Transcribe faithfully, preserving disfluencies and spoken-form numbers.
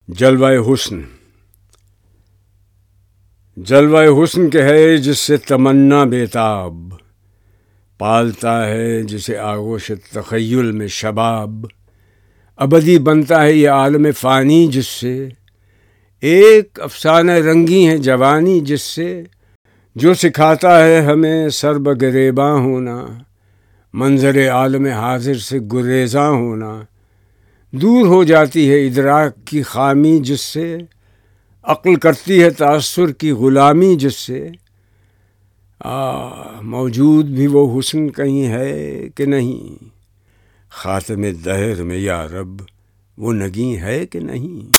जलवाए हुस्न। जलवाए हुस्न के है जिससे तमन्ना बेताब, पालता है जिसे आगोश तख़य्युल में शबाब। अबदी बनता है ये आलम फ़ानी जिससे, एक अफ़साना रंगी है जवानी जिससे। जो सिखाता है हमें सरबगरेबां होना, मंज़र आलम हाज़िर से गुरेज़ां होना। दूर हो जाती है इदराक की खामी जिससे, अक्ल करती है तासुर की ग़ुलामी जिससे। आ मौजूद भी वो हुस्न कहीं है कि नहीं, ख़ातमे दहर में या रब वो नगीं है कि नहीं।